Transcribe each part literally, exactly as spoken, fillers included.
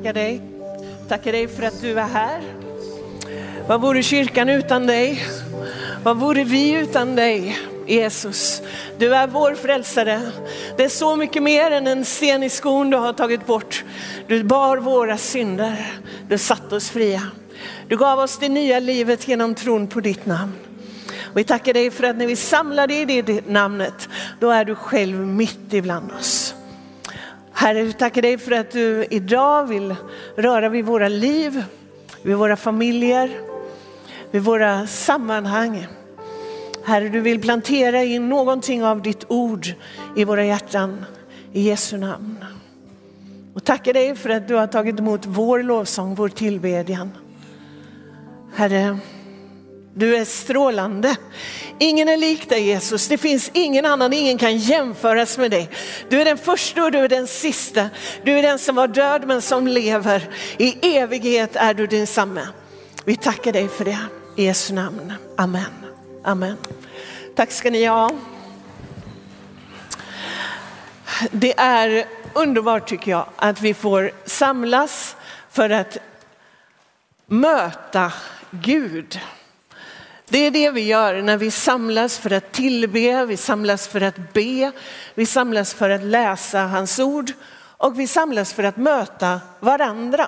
tackar dig. Tackar dig för att du är här. Vad vore kyrkan utan dig? Vad vore vi utan dig, Jesus? Du är vår frälsare. Det är så mycket mer än en sten i skon du har tagit bort. Du bar våra synder. Du satt oss fria. Du gav oss det nya livet genom tron på ditt namn. Och vi tackar dig för att när vi samlar dig i det namnet, då är du själv mitt ibland oss. Herre, vi tackar dig för att du idag vill röra vid våra liv, vid våra familjer, vid våra sammanhang. Herre, du vill plantera in någonting av ditt ord i våra hjärtan i Jesu namn. Och tackar dig för att du har tagit emot vår lovsång, vår tillbedjan. Herre, du är strålande. Ingen är lik dig, Jesus. Det finns ingen annan, ingen kan jämföras med dig. Du är den första och du är den sista. Du är den som var död men som lever. I evighet är du densamma. Vi tackar dig för det. I Jesu namn. Amen. Amen. Tack ska ni ha. Det är underbart tycker jag att vi får samlas för att möta Gud. Det är det vi gör när vi samlas för att tillbe, vi samlas för att be, vi samlas för att läsa hans ord och vi samlas för att möta varandra.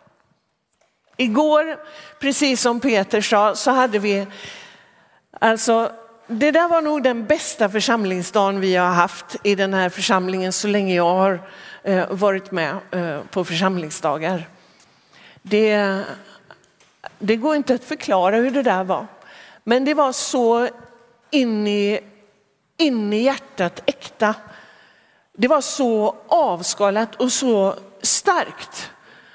Igår, precis som Peter sa, så hade vi, alltså det där var nog den bästa församlingsdagen vi har haft i den här församlingen så länge jag har eh, varit med eh, på församlingsdagar. Det, det går inte att förklara hur det där var. Men det var så in i, in i hjärtat äkta. Det var så avskalat och så starkt.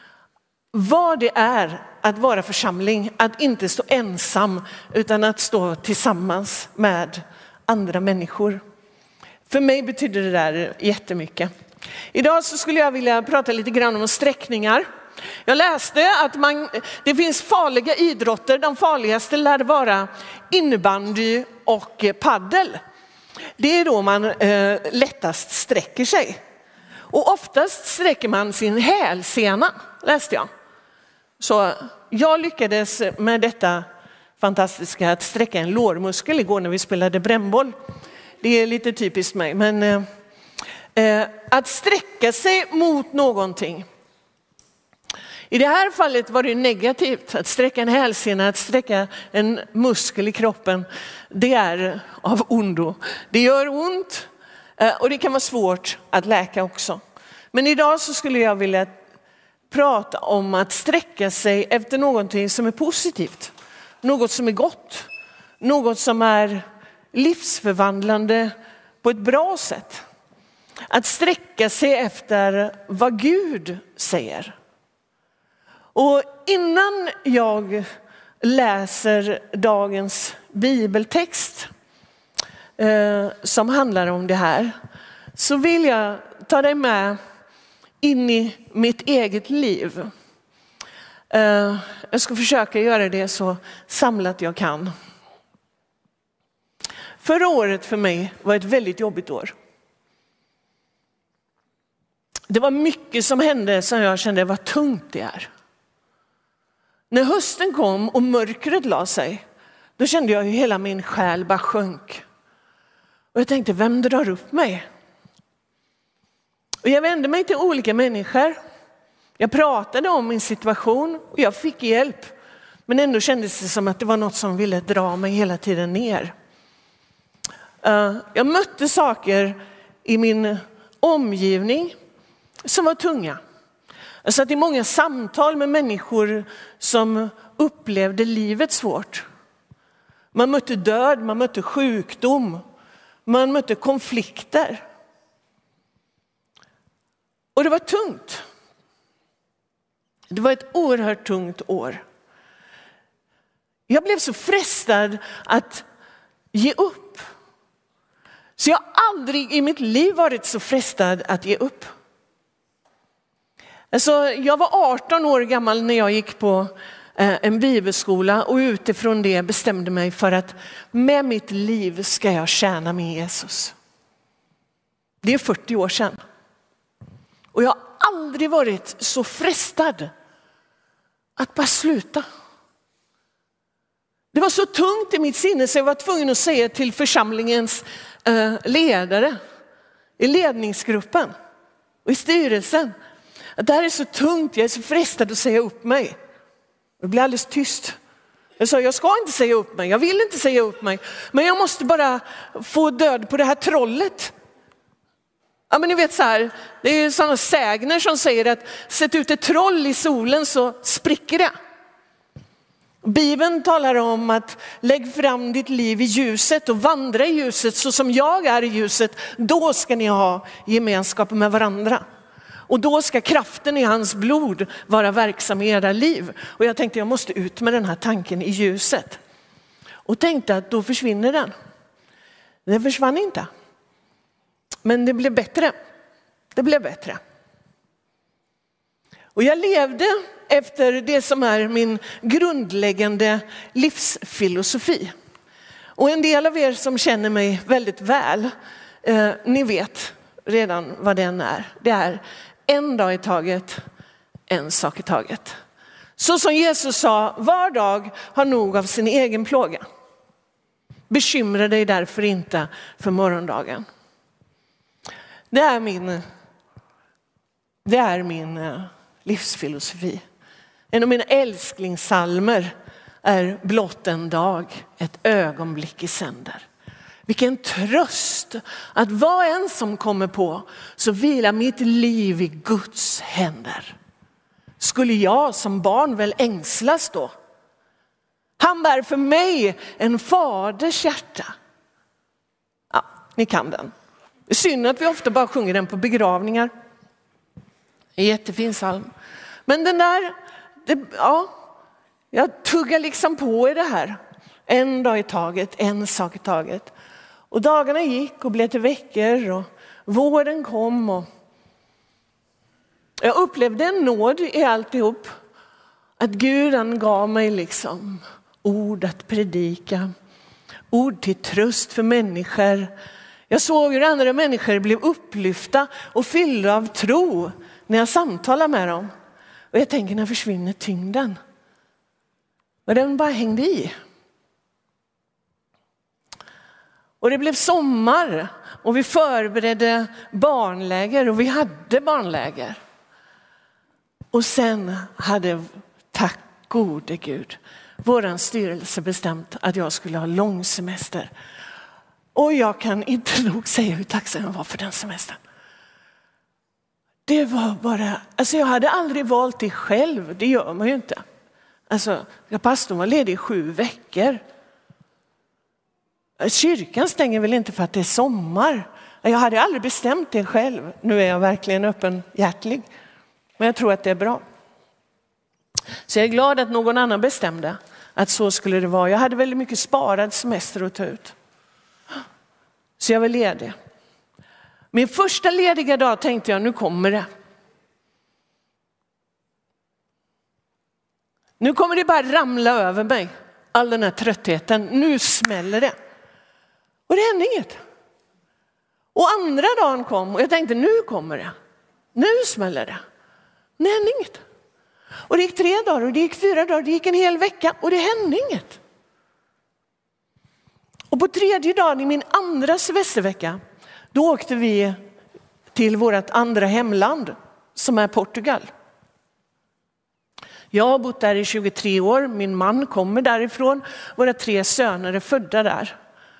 Vad det är att vara församling, att inte stå ensam utan att stå tillsammans med andra människor. För mig betyder det där jättemycket. Idag så skulle jag vilja prata lite grann om sträckningar. Jag läste att man, det finns farliga idrotter. De farligaste lär vara innebandy och paddel. Det är då man eh, lättast sträcker sig. Och oftast sträcker man sin hälsena, läste jag. Så jag lyckades med detta fantastiska att sträcka en lårmuskel igår när vi spelade brännboll. Det är lite typiskt mig. Men eh, eh, att sträcka sig mot någonting. I det här fallet var det negativt att sträcka en hälsena, att sträcka en muskel i kroppen. Det är av ondo. Det gör ont och det kan vara svårt att läka också. Men idag så skulle jag vilja prata om att sträcka sig efter någonting som är positivt. Något som är gott. Något som är livsförvandlande på ett bra sätt. Att sträcka sig efter vad Gud säger. Och innan jag läser dagens bibeltext eh, som handlar om det här, så vill jag ta dig med in i mitt eget liv. Eh, jag ska försöka göra det så samlat jag kan. Förra året för mig var ett väldigt jobbigt år. Det var mycket som hände som jag kände var tungt det här. När hösten kom och mörkret la sig, då kände jag hur hela min själ bara sjönk. Och jag tänkte, vem drar upp mig? Och jag vände mig till olika människor. Jag pratade om min situation och jag fick hjälp. Men ändå kändes det som att det var något som ville dra mig hela tiden ner. Jag mötte saker i min omgivning som var tunga. Jag satt i många samtal med människor som upplevde livet svårt. Man mötte död, man mötte sjukdom, man mötte konflikter. Och det var tungt. Det var ett oerhört tungt år. Jag blev så frestad att ge upp. Så jag har aldrig i mitt liv varit så frestad att ge upp. Alltså, jag var arton år gammal när jag gick på en bibelskola och utifrån det bestämde mig för att med mitt liv ska jag tjäna min Jesus. Det är fyrtio år sedan. Och jag har aldrig varit så frestad att bara sluta. Det var så tungt i mitt sinne så jag var tvungen att säga till församlingens eh, ledare i ledningsgruppen och i styrelsen att det här är så tungt, jag är så frestad att säga upp mig. Det blev alldeles tyst. Jag sa, jag ska inte säga upp mig, jag vill inte säga upp mig, men jag måste bara få död på det här trollet. Ja, men ni vet så här, det är sådana sägner som säger att sätt ut ett troll i solen så spricker det. Bibeln talar om att lägg fram ditt liv i ljuset och vandra i ljuset så som jag är i ljuset. Då ska ni ha gemenskap med varandra. Och då ska kraften i hans blod vara verksam i era liv. Och jag tänkte jag måste ut med den här tanken i ljuset. Och tänkte att då försvinner den. Den försvann inte. Men det blev bättre. Det blev bättre. Och jag levde efter det som är min grundläggande livsfilosofi. Och en del av er som känner mig väldigt väl, eh, ni vet redan vad den är. Det är en dag i taget, en sak i taget. Så som Jesus sa, var dag har nog av sin egen plåga. Bekymra dig därför inte för morgondagen. Det är min, det är min livsfilosofi. En av mina älsklingssalmer är blott en dag, ett ögonblick i sänder. Vilken tröst att vad än som kommer på så vilar mitt liv i Guds händer. Skulle jag som barn väl ängslas då? Han bär för mig en faders hjärta. Ja, ni kan den. Det är synd att vi ofta bara sjunger den på begravningar. En jättefin psalm. Men den där, det, ja, jag tuggar liksom på i det här. En dag i taget, en sak i taget. Och dagarna gick och blev till veckor och våren kom. Och jag upplevde en nåd i alltihop. Att Gud han gav mig liksom ord att predika. Ord till tröst för människor. Jag såg hur andra människor blev upplyfta och fyllda av tro när jag samtalade med dem. Och jag tänker, när försvinner tyngden? Och den bara hängde i. Och det blev sommar och vi förberedde barnläger och vi hade barnläger. Och sen hade, tack gode Gud, våran styrelse bestämt att jag skulle ha lång semester. Och jag kan inte nog säga hur tacksam jag var för den semestern. Det var bara, alltså jag hade aldrig valt det själv, det gör man ju inte. Alltså, pastorn var ledig i sju veckor. Kyrkan stänger väl inte för att det är sommar. Jag hade aldrig bestämt det själv. Nu är jag verkligen öppenhjärtig. Men jag tror att det är bra. Så jag är glad att någon annan bestämde att så skulle det vara. Jag hade väldigt mycket sparad semester att ta ut. Så jag var ledig. Min första lediga dag tänkte jag, nu kommer det. Nu kommer det bara ramla över mig. All den här tröttheten. Nu smäller det. Och det hände inget. Och andra dagen kom och jag tänkte, nu kommer det. Nu smäller det. Det hände inget. Och det gick tre dagar och det gick fyra dagar. Det gick en hel vecka och det hände inget. Och på tredje dagen i min andra semestervecka, då åkte vi till vårt andra hemland som är Portugal. Jag har bott där i tjugotre år. Min man kommer därifrån. Våra tre söner är födda där.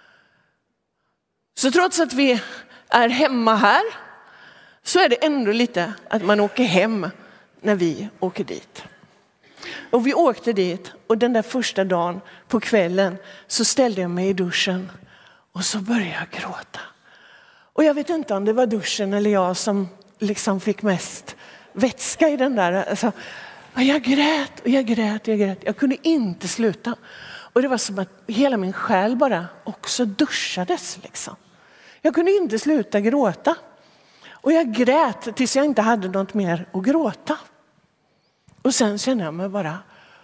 Så trots att vi är hemma här så är det ändå lite att man åker hem när vi åker dit. Och vi åkte dit och den där första dagen på kvällen så ställde jag mig i duschen och så började jag gråta. Och jag vet inte om det var duschen eller jag som liksom fick mest vätska i den där. Alltså, jag grät och jag grät och jag grät. Jag kunde inte sluta. Och det var som att hela min själ bara också duschades liksom. Jag kunde inte sluta gråta. Och jag grät tills jag inte hade något mer att gråta. Och sen kände jag mig bara,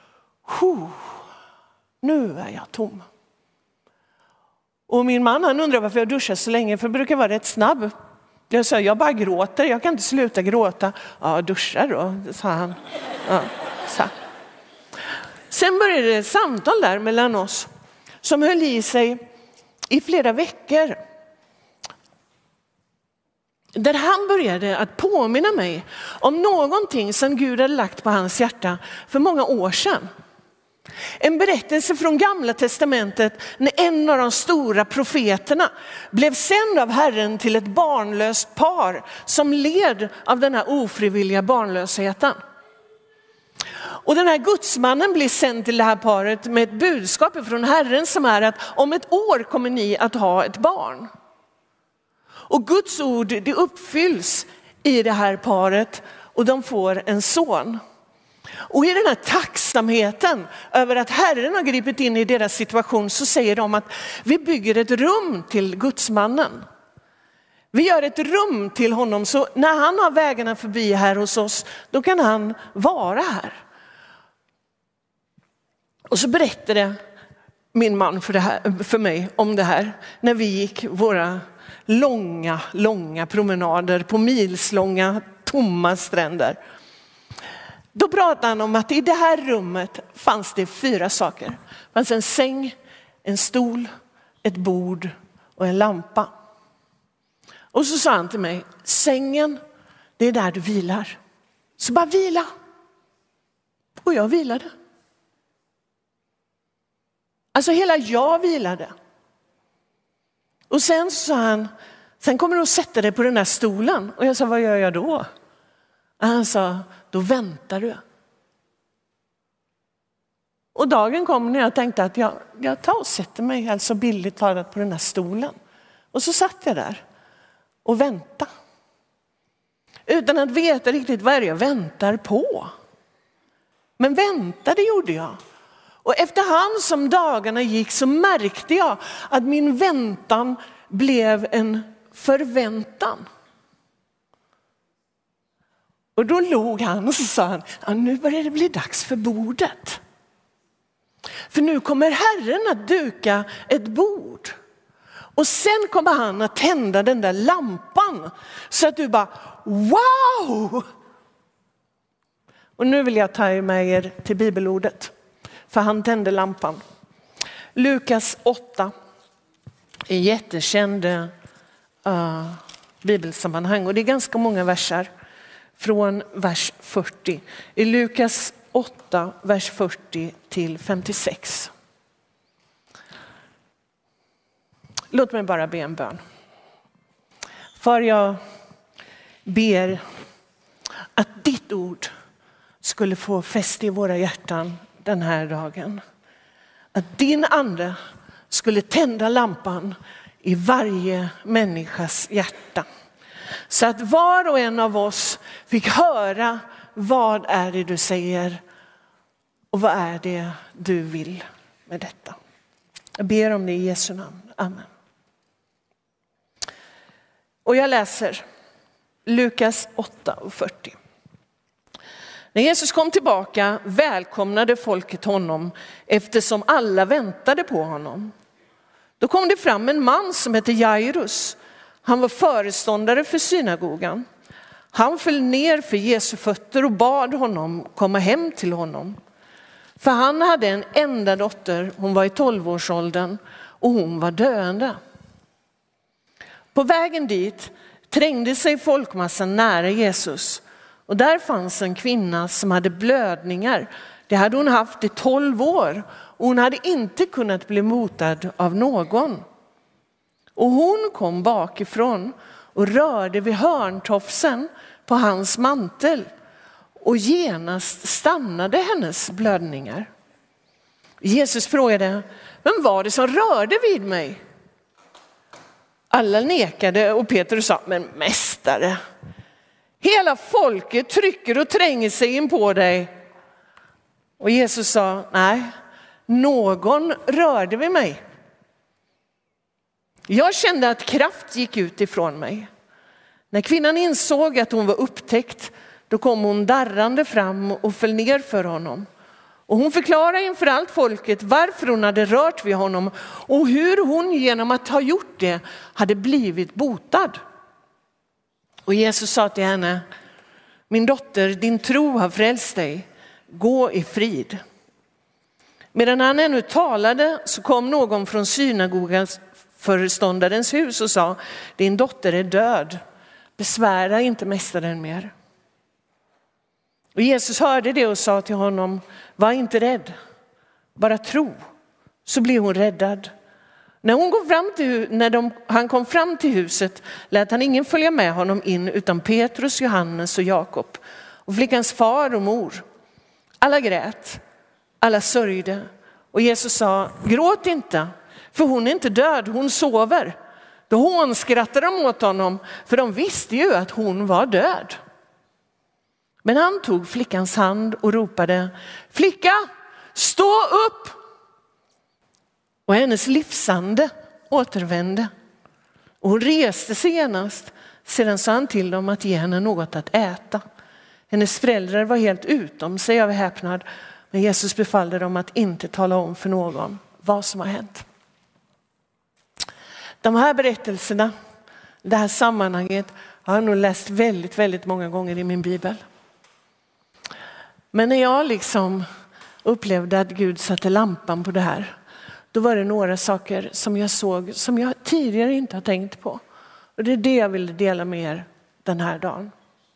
nu är jag tom. Och min man han undrar varför jag duschar så länge, för jag brukar vara rätt snabb. Jag sa, jag bara gråter, jag kan inte sluta gråta. Ja, duscha då, sa han. Ja, så. Sen började det ett samtal där mellan oss som höll i sig i flera veckor. Där han började att påminna mig om någonting som Gud hade lagt på hans hjärta för många år sedan. En berättelse från Gamla testamentet när en av de stora profeterna blev sänd av Herren till ett barnlöst par som led av den här ofrivilliga barnlösheten. Och den här gudsmannen blir sänd till det här paret med ett budskap från Herren som är att om ett år kommer ni att ha ett barn. Och Guds ord, det uppfylls i det här paret och de får en son. Och i den här tacksamheten över att Herren har gripit in i deras situation så säger de att vi bygger ett rum till gudsmannen. Vi gör ett rum till honom så när han har vägarna förbi här hos oss, då kan han vara här. Och så berättade min man för, det här, för mig om det här när vi gick våra långa, långa promenader på milslånga tomma stränder. Då pratade han om att i det här rummet fanns det fyra saker. Det fanns en säng, en stol, ett bord och en lampa. Och så sa han till mig, sängen, det är där du vilar. Så bara vila. Och jag vilade. Alltså hela jag vilade. Och sen sa han, sen kommer du att sätta dig på den här stolen. Och jag sa, vad gör jag då? Och han sa, då väntar du. Och dagen kom när jag tänkte att jag, jag tar och sätter mig alltså billigt talat på den här stolen. Och så satt jag där och väntade. Utan att veta riktigt vad jag väntar på. Men väntade gjorde jag. Och efterhand som dagarna gick så märkte jag att min väntan blev en förväntan. Och då låg han och så sa han, ja, nu börjar det bli dags för bordet. För nu kommer Herren att duka ett bord. Och sen kommer han att tända den där lampan så att du bara, wow! Och nu vill jag ta med er till bibelordet. För han tände lampan. Lukas åtta. En jättekänd uh, bibelsammanhang. Och det är ganska många versar. Från vers fyrtio. I Lukas åtta, vers fyrtio till femtiosex. Låt mig bara be en bön. För jag ber att ditt ord skulle få fäste i våra hjärtan den här dagen. Att din ande skulle tända lampan i varje människas hjärta. Så att var och en av oss fick höra vad är det du säger och vad är det du vill med detta. Jag ber om det i Jesu namn. Amen. Och jag läser Lukas åtta och fyrtio. När Jesus kom tillbaka välkomnade folket honom eftersom alla väntade på honom. Då kom det fram en man som hette Jairus. Han var föreståndare för synagogan. Han föll ner för Jesu fötter och bad honom komma hem till honom. För han hade en enda dotter, hon var i tolvårsåldern och hon var döende. På vägen dit trängde sig folkmassan nära Jesus. Och där fanns en kvinna som hade blödningar. Det hade hon haft i tolv år och hon hade inte kunnat bli motad av någon. Och hon kom bakifrån och rörde vid hörntofsen på hans mantel och genast stannade hennes blödningar. Jesus frågade, vem var det som rörde vid mig? Alla nekade och Petrus sa, men mästare, hela folket trycker och tränger sig in på dig. Och Jesus sa, nej, någon rörde vid mig. Jag kände att kraft gick ut ifrån mig. När kvinnan insåg att hon var upptäckt, då kom hon darrande fram och föll ner för honom. Och hon förklarade inför allt folket varför hon hade rört vid honom och hur hon genom att ha gjort det hade blivit botad. Och Jesus sa till henne: min dotter, din tro har frälst dig. Gå i frid. Medan han ännu talade så kom någon från synagogans föreståndarens hus och sa: din dotter är död. Besvära inte mästaren mer. Och Jesus hörde det och sa till honom: var inte rädd, bara tro, så blir hon räddad. När, hon kom fram till, när de, han kom fram till huset lät han ingen följa med honom in utan Petrus, Johannes och Jakob och flickans far och mor. Alla grät, alla sörjde, och Jesus sa: gråt inte, för hon är inte död, hon sover. Då hånskrattade de åt honom, för de visste ju att hon var död. Men han tog flickans hand och ropade: flicka, stå upp! Och hennes livsande återvände. Och hon reste sig genast. Sedan sa han till dem att ge henne något att äta. Hennes föräldrar var helt utom sig av häpnad. Men Jesus befallde dem att inte tala om för någon vad som har hänt. De här berättelserna, det här sammanhanget, har jag nog läst väldigt, väldigt många gånger i min bibel. Men när jag liksom upplevde att Gud satte lampan på det här, då var det några saker som jag såg som jag tidigare inte har tänkt på. Och det är det jag ville dela med er den här dagen.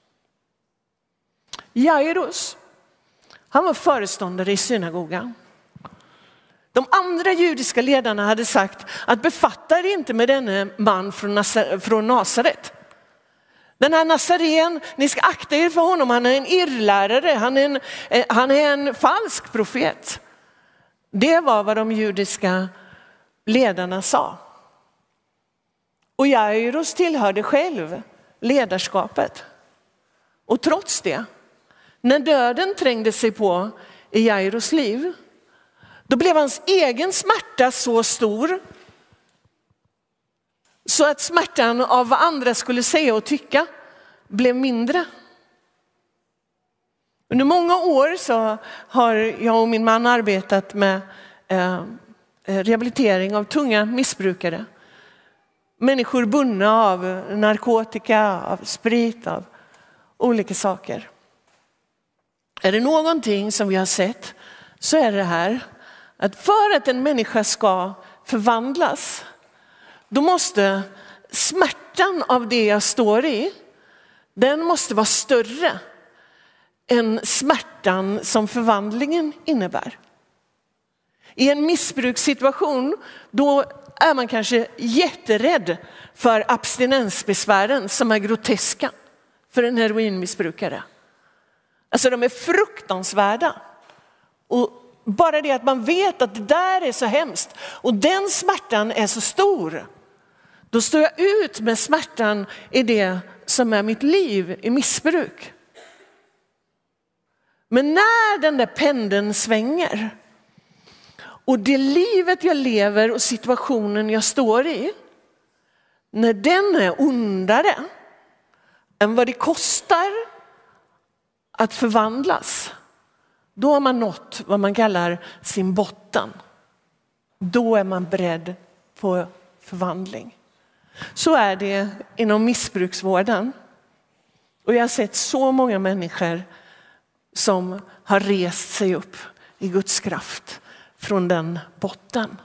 Jairus, han var föreståndare i synagogan. De andra judiska ledarna hade sagt att befatta er inte med denne man från, Nas- från Nasaret. Den här Nazaren, ni ska akta er för honom, han är en irrlärare, han är en, han är en falsk profet. Det var vad de judiska ledarna sa. Och Jairus tillhörde själv ledarskapet. Och trots det, när döden trängde sig på i Jairus liv, då blev hans egen smärta så stor så att smärtan av vad andra skulle säga och tycka blev mindre. Under många år så har jag och min man arbetat med eh, rehabilitering av tunga missbrukare. Människor bundna av narkotika, av sprit, av olika saker. Är det någonting som vi har sett så är det här att för att en människa ska förvandlas, då måste smärtan av det jag står i, den måste vara större än smärtan som förvandlingen innebär. I en missbrukssituation då är man kanske jätterädd för abstinensbesvären som är groteska för en heroinmissbrukare. Alltså de är fruktansvärda. Och bara det att man vet att det där är så hemskt och den smärtan är så stor, då står jag ut med smärtan i det som är mitt liv i missbruk. Men när den där pendeln svänger och det livet jag lever och situationen jag står i, när den är ondare än vad det kostar att förvandlas, då har man nått vad man kallar sin botten. Då är man beredd på förvandling. Så är det inom missbruksvården. Och jag har sett så många människor som har rest sig upp i Guds kraft från den botten.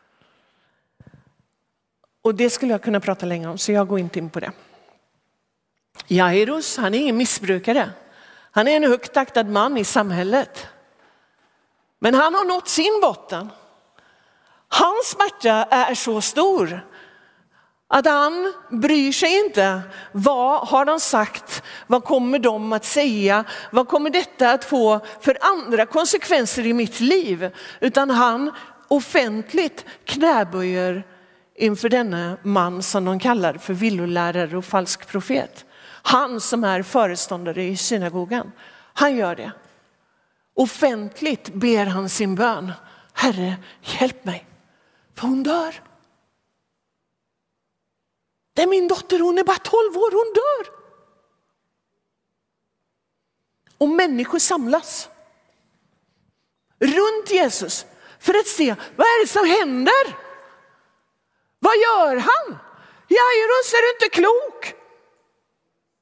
Och det skulle jag kunna prata längre om, så jag går inte in på det. Jairus, han är ingen missbrukare. Han är en högt aktad man i samhället. Men han har nått sin botten. Hans smärta är så stor att han bryr sig inte. Vad har de sagt? Vad kommer de att säga? Vad kommer detta att få för andra konsekvenser i mitt liv? Utan han offentligt knäböjer inför denna man som de kallar för villolärare och falsk profet. Han som är föreståndare i synagogan. Han gör det. Offentligt ber han sin bön. Herre, hjälp mig. För hon dör. Det är min dotter, hon är bara tolv år, hon dör. Och människor samlas runt Jesus för att se, vad är det som händer? Vad gör han? Jairus, är du inte klok?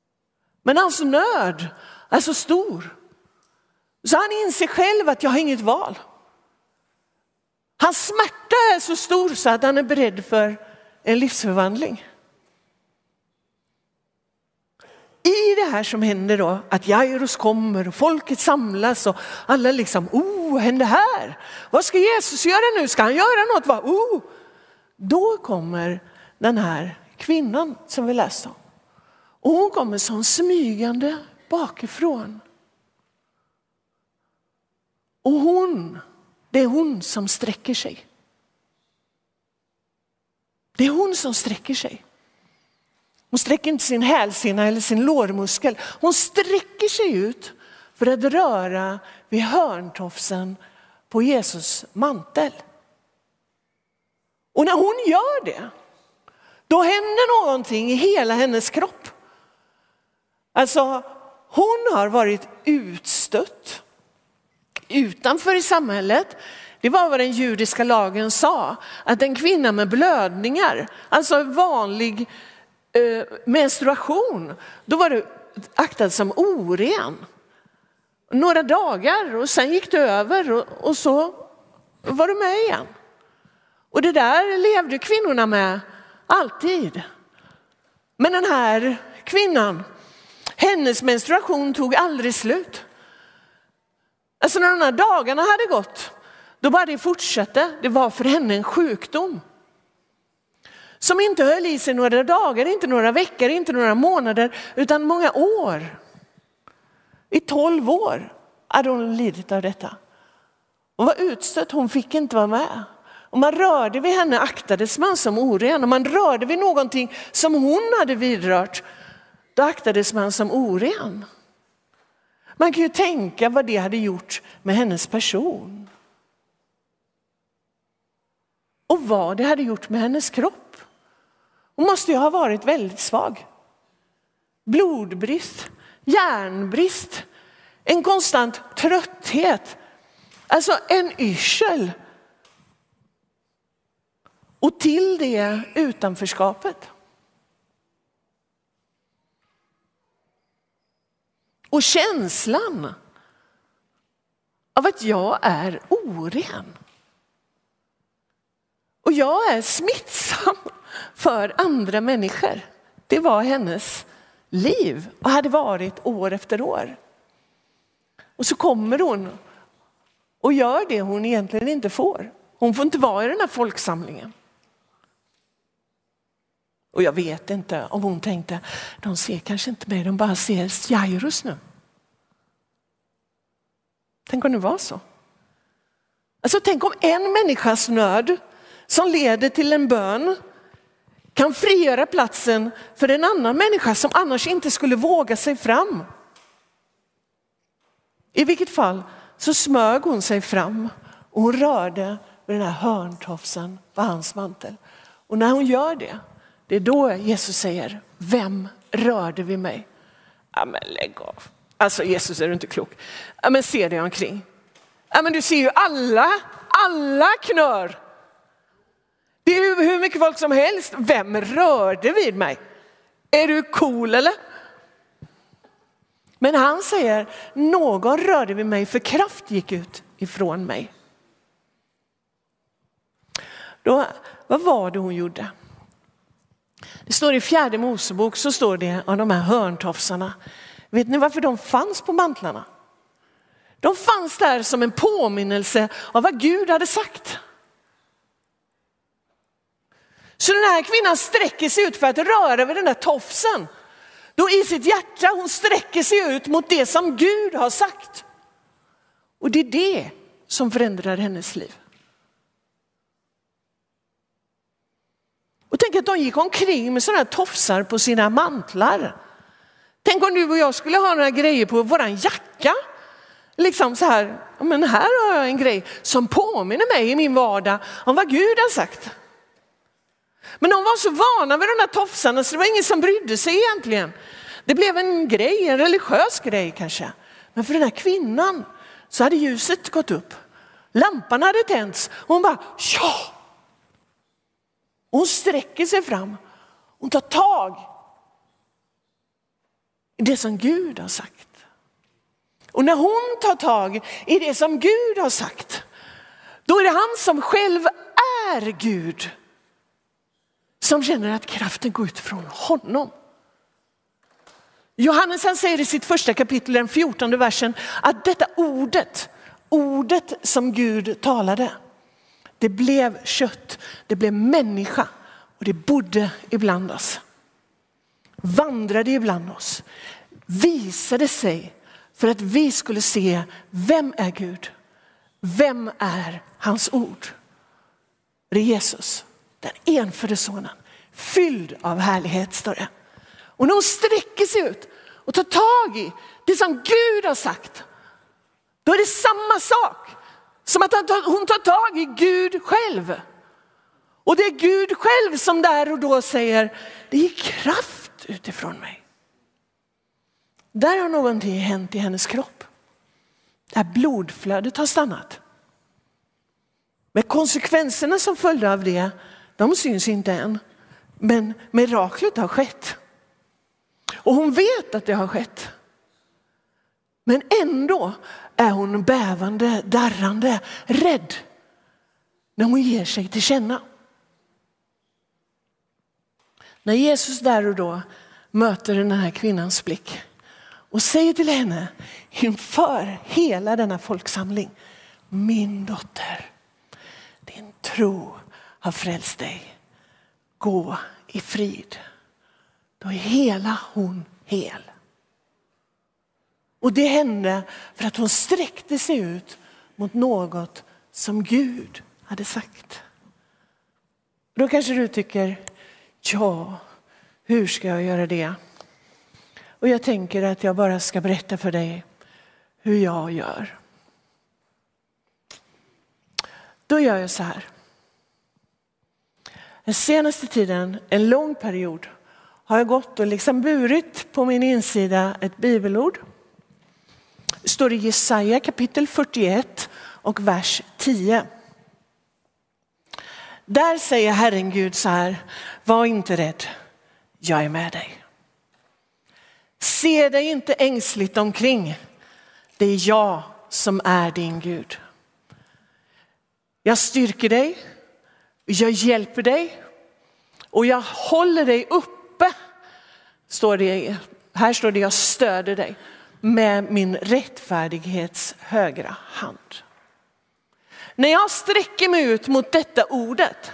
Men hans nöd är så stor. Så han inser själv att jag har inget val. Hans smärta är så stor så att han är beredd för en livsförvandling. I det här som händer då, att Jairus kommer och folket samlas och alla liksom, oh, vad händer här? Vad ska Jesus göra nu? Ska han göra något? Va? Oh. Då kommer den här kvinnan som vi läste om. Och hon kommer som smygande bakifrån. Och hon, det är hon som sträcker sig. Det är hon som sträcker sig. Hon sträcker inte sin hälsena eller sin lårmuskel. Hon sträcker sig ut för att röra vid hörntofsen på Jesus mantel. Och när hon gör det, då händer någonting i hela hennes kropp. Alltså, hon har varit utstött utanför i samhället. Det var vad den judiska lagen sa. Att en kvinna med blödningar, alltså vanlig eh, menstruation, då var du aktad som oren. Några dagar och sen gick det över och, och så var du med igen. Och det där levde kvinnorna med alltid. Men den här kvinnan, hennes menstruation tog aldrig slut. Alltså när de här dagarna hade gått, då bara det fortsatte. Det var för henne en sjukdom. Som inte höll i sig några dagar, inte några veckor, inte några månader, utan många år. I tolv år hade hon lidit av detta. Hon var utstött, hon fick inte vara med. Om man rörde vid henne aktades man som oren. Om man rörde vid någonting som hon hade vidrört, då aktades man som oren. Man kan ju tänka vad det hade gjort med hennes person. Och vad det hade gjort med hennes kropp. Hon måste ju ha varit väldigt svag. Blodbrist, järnbrist, en konstant trötthet. Alltså en yrsel. Och till det utanförskapet. Och känslan av att jag är oren. Och jag är smittsam för andra människor. Det var hennes liv och hade varit år efter år. Och så kommer hon och gör det hon egentligen inte får. Hon får inte vara i den här folksamlingen. Och jag vet inte om hon tänkte, de ser kanske inte mig, de bara ser Jairus nu. Tänk om det var så. Alltså tänk om en människas nöd som leder till en bön kan frigöra platsen för en annan människa som annars inte skulle våga sig fram. I vilket fall så smög hon sig fram och hon rörde med den här hörntofsen på hans mantel. Och när hon gör det, det är då Jesus säger, vem rörde vid mig? Ja men lägg av. Alltså Jesus, är du inte klok? Ja men se dig omkring. Ja men du ser ju alla, alla knör. Det är ju hur mycket folk som helst. Vem rörde vid mig? Är du cool eller? Men han säger, någon rörde vid mig för kraft gick ut ifrån mig. Då, vad var det hon gjorde? Det står i fjärde Mosebok, så står det om de här hörntofsarna. Vet ni varför de fanns på mantlarna? De fanns där som en påminnelse av vad Gud hade sagt. Så den här kvinnan sträcker sig ut för att röra vid den där tofsen. Då i sitt hjärta hon sträcker sig ut mot det som Gud har sagt. Och det är det som förändrar hennes liv. Och tänk att de gick omkring med sådana här tofsar på sina mantlar. Tänk om du och jag skulle ha några grejer på våran jacka. Liksom så här, men här har jag en grej som påminner mig i min vardag om vad Gud har sagt. Men de var så vana vid de här tofsarna så det var ingen som brydde sig egentligen. Det blev en grej, en religiös grej kanske. Men för den här kvinnan så hade ljuset gått upp. Lampan hade tänts och hon bara, ja! Hon sträcker sig fram. Hon tar tag. i det som Gud har sagt. Och när hon tar tag i det som Gud har sagt, då är det han som själv är Gud som känner att kraften går ut från honom. Johannes han säger i sitt första kapitel, den fjortonde versen, att detta ordet, ordet som Gud talade, det blev kött, det blev människa och det bodde ibland oss. Vandrade ibland oss, visade sig för att vi skulle se vem är Gud, vem är hans ord. Det är Jesus, den enfödde sonen, fylld av härlighet, står det. Och när hon sträcker sig ut och tar tag i det som Gud har sagt, då är det samma sak som att hon tar tag i Gud själv. Och det är Gud själv som där och då säger, det är kraft utifrån mig. Där har någonting hänt i hennes kropp. Det här blodflödet har stannat. Men konsekvenserna som följde av det, de syns inte än. Men miraklet har skett. Och hon vet att det har skett. Men ändå är hon bävande, darrande, rädd när hon ger sig till känna. När Jesus där och då möter den här kvinnans blick och säger till henne inför hela denna folksamling, min dotter, din tro har frälst dig. Gå i frid. Då är hela hon hel. Och det hände för att hon sträckte sig ut mot något som Gud hade sagt. Då kanske du tycker, ja, hur ska jag göra det? Och jag tänker att jag bara ska berätta för dig hur jag gör. Då gör jag så här. Den senaste tiden, en lång period, har jag gått och liksom burit på min insida ett bibelord. Det står i Jesaja kapitel fyrtioett och vers tio. Där säger Herren Gud så här, var inte rädd, jag är med dig. Se dig inte ängsligt omkring, det är jag som är din Gud. Jag styrker dig, jag hjälper dig och jag håller dig uppe. Står det, här står det, jag stöder dig med min rättfärdighets högra hand. När jag sträcker mig ut mot detta ordet,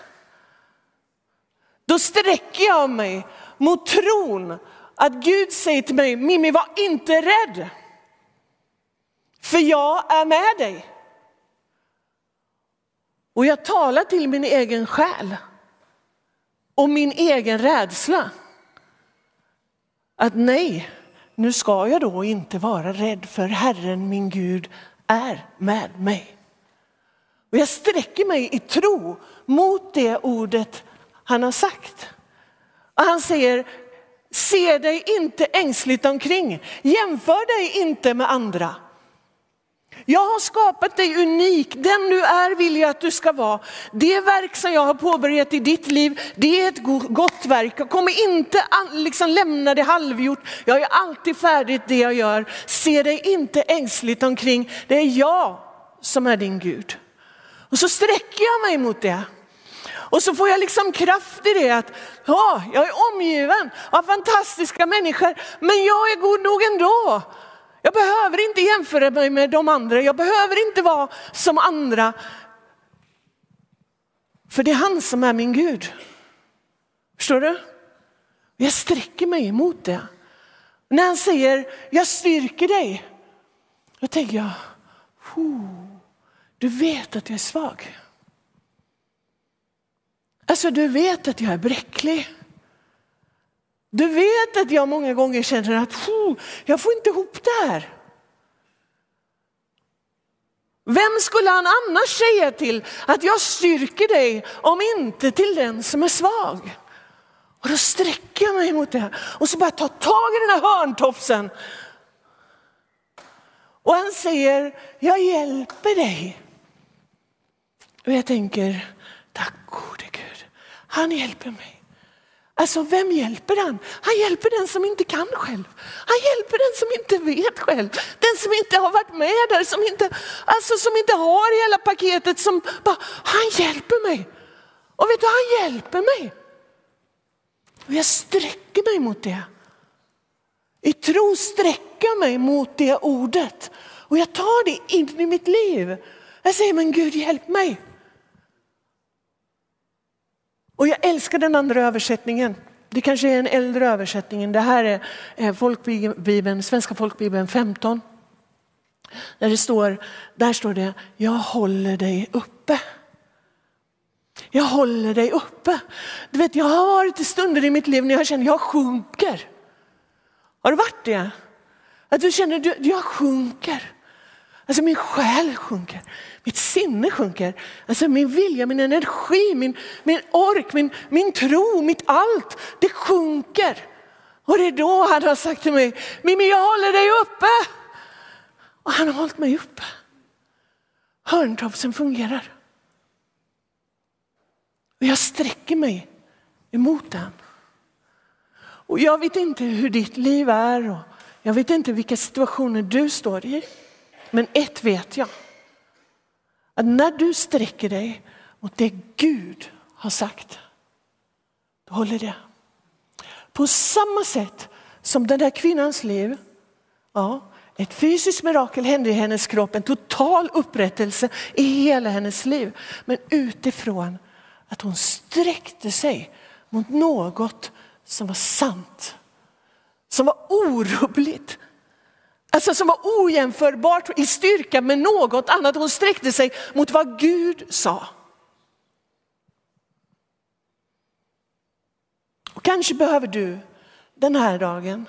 då sträcker jag mig mot tron att Gud säger till mig, Mimmi, var inte rädd. För jag är med dig. Och jag talar till min egen själ och min egen rädsla. Att nej, nu ska jag då inte vara rädd, för Herren min Gud är med mig. Och jag sträcker mig i tro mot det ordet han har sagt. Och han säger, se dig inte ängsligt omkring. Jämför dig inte med andra. Jag har skapat dig unik. Den du är vill jag att du ska vara. Det verk som jag har påbörjat i ditt liv, det är ett gott verk. Jag kommer inte liksom lämna det halvgjort. Jag är alltid färdigt det jag gör. Se dig inte ängsligt omkring. Det är jag som är din Gud. Och så sträcker jag mig mot det. Och så får jag liksom kraft i det att ja, jag är omgiven av fantastiska människor, men jag är god nog ändå. Jag behöver inte jämföra mig med de andra. Jag behöver inte vara som andra. För det är han som är min Gud. Förstår du? Jag sträcker mig emot det. När han säger, jag styrker dig. Då tänker jag, du vet att jag är svag. Alltså du vet att jag är bräcklig. Du vet att jag många gånger känner att jag får inte ihop det här. Vem skulle han annars säga till att jag styrker dig om inte till den som är svag? Och då sträcker jag mig mot det här. Och så bara ta tag i den här hörntofsen. Och han säger, jag hjälper dig. Och jag tänker, tack gode Gud. Han hjälper mig. Alltså vem hjälper han? Han hjälper den som inte kan själv. Han hjälper den som inte vet själv. Den som inte har varit med där, som inte, alltså som inte har hela paketet, som bara, han hjälper mig. Och vet du, han hjälper mig. Och jag sträcker mig mot det. I tro sträcker jag mig mot det ordet. Och jag tar det in i mitt liv. Jag säger, men Gud hjälp mig. Och jag älskar den andra översättningen. Det kanske är en äldre översättning. Det här är folkbibeln, Svenska folkbibeln femton. Där det står, där står det, jag håller dig uppe. Jag håller dig uppe. Du vet, jag har varit i stunder i mitt liv när jag känner, jag sjunker. Har det varit det? Att du känner, du, jag sjunker. Alltså min själ sjunker. Mitt sinne sjunker. Alltså min vilja, min energi, min, min ork, min, min tro, mitt allt. Det sjunker. Och det är då han har sagt till mig, Mimmi, jag håller dig uppe. Och han har hållit mig uppe. Hörntofsen fungerar. Och jag sträcker mig emot den. Och jag vet inte hur ditt liv är. Och jag vet inte vilka situationer du står i. Men ett vet jag. Att när du sträcker dig mot det Gud har sagt, då håller det. På samma sätt som den där kvinnans liv, ja, ett fysiskt mirakel hände i hennes kropp, en total upprättelse i hela hennes liv. Men utifrån att hon sträckte sig mot något som var sant, som var orubbligt. Alltså som var ojämförbart i styrka med något annat. Hon sträckte sig mot vad Gud sa. Och kanske behöver du den här dagen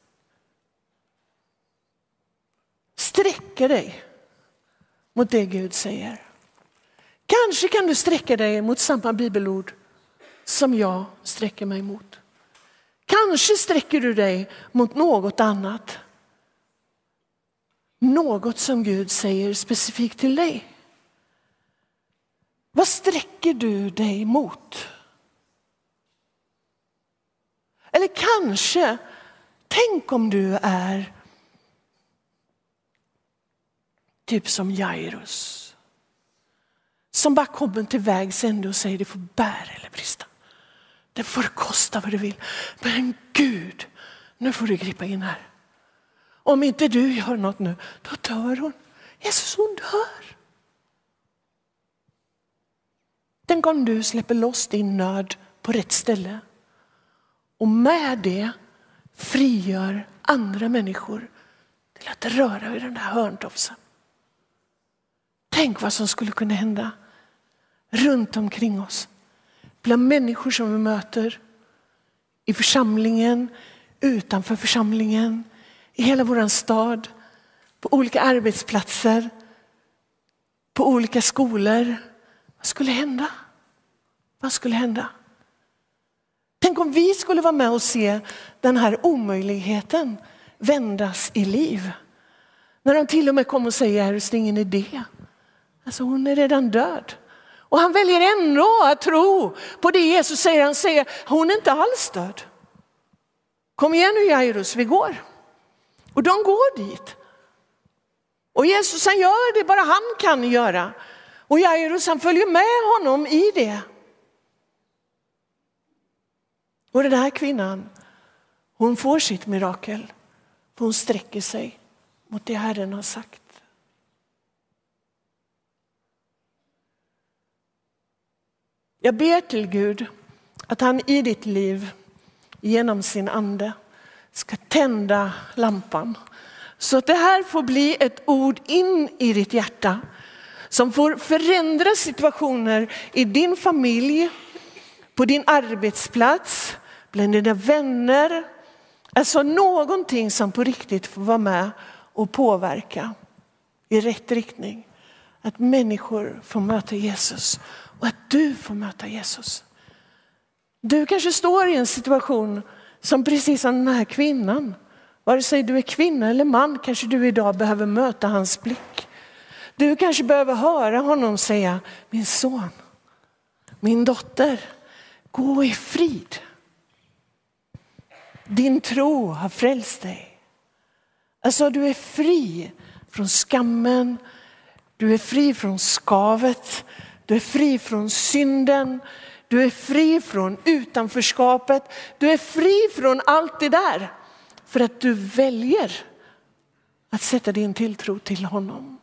sträcka dig mot det Gud säger. Kanske kan du sträcka dig mot samma bibelord som jag sträcker mig mot. Kanske sträcker du dig mot något annat. Något som Gud säger specifikt till dig. Vad sträcker du dig mot? Eller kanske, tänk om du är typ som Jairus. Som bara kommer till vägs ände och säger, det får bära eller brista. Det får kosta vad det vill. Men Gud, nu får du gripa in här. Om inte du gör något nu, då dör hon. Jesus, hon dör. Tänk om du släpper loss din nöd på rätt ställe. Och med det frigör andra människor till att röra vid den här hörntofsen. Tänk vad som skulle kunna hända runt omkring oss. Bland människor som vi möter. I församlingen, utanför församlingen. I hela våran stad. På olika arbetsplatser. På olika skolor. Vad skulle hända? Vad skulle hända? Tänk om vi skulle vara med och se den här omöjligheten vändas i liv. När de till och med kommer och säger, det är ingen idé. Alltså hon är redan död. Och han väljer ändå att tro på det Jesus säger. Han säger, hon är inte alls död. Kom igen nu Jairus, vi går. Och de går dit. Och Jesus han gör det bara han kan göra. Och Jairus han följer med honom i det. Och den här kvinnan, hon får sitt mirakel. För hon sträcker sig mot det Herren har sagt. Jag ber till Gud att han i ditt liv genom sin ande ska tända lampan. Så att det här får bli ett ord in i ditt hjärta som får förändra situationer i din familj, på din arbetsplats, bland dina vänner. Alltså någonting som på riktigt får vara med och påverka i rätt riktning. Att människor får möta Jesus och att du får möta Jesus. Du kanske står i en situation som precis som den här kvinnan. Vare sig du är kvinna eller man kanske du idag behöver möta hans blick. Du kanske behöver höra honom säga, min son, min dotter, gå i frid. Din tro har frälst dig. Alltså du är fri från skammen. Du är fri från skavet. Du är fri från synden. Du är fri från utanförskapet. Du är fri från allt det där. För att du väljer att sätta din tilltro till honom.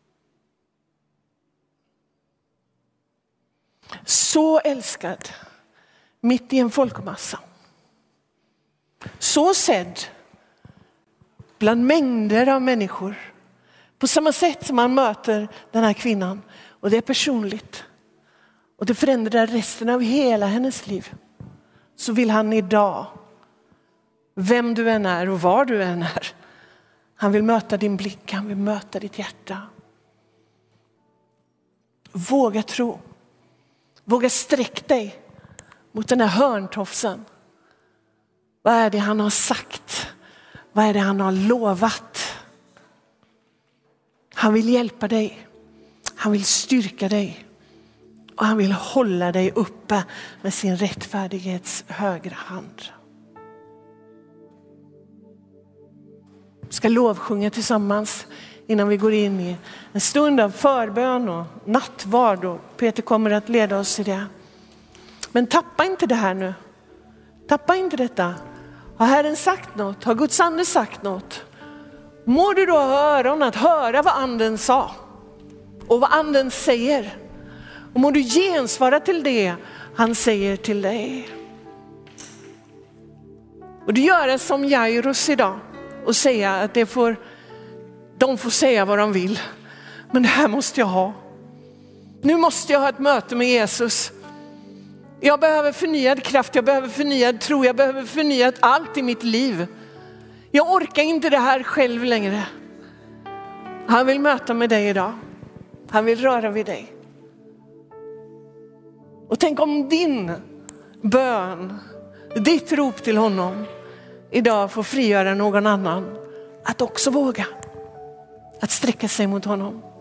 Så älskad mitt i en folkmassa. Så sedd bland mängder av människor. På samma sätt som man möter den här kvinnan. Och det är personligt. Och det förändrar resten av hela hennes liv. Så vill han idag, vem du än är och var du än är. Han vill möta din blick, han vill möta ditt hjärta. Våga tro. Våga sträck dig mot den här hörntofsen. Vad är det han har sagt? Vad är det han har lovat? Han vill hjälpa dig. Han vill styrka dig. Och han vill hålla dig uppe med sin rättfärdighets högra hand. Vi ska lovsjunga tillsammans innan vi går in i en stund av förbön och nattvard. Och Peter kommer att leda oss i det. Men tappa inte det här nu. Tappa inte detta. Har Herren sagt något? Har Guds ande sagt något? Må du då ha öron att höra vad anden sa. Och vad anden säger. Och må du gensvara till det han säger till dig. Och du gör det som Jairus idag. Och säga att det får, de får säga vad de vill. Men det här måste jag ha. Nu måste jag ha ett möte med Jesus. Jag behöver förnyad kraft, jag behöver förnyad tro, jag behöver förnyat allt i mitt liv. Jag orkar inte det här själv längre. Han vill möta med dig idag. Han vill röra vid dig. Och tänk om din bön, ditt rop till honom idag får frigöra någon annan att också våga att sträcka sig mot honom.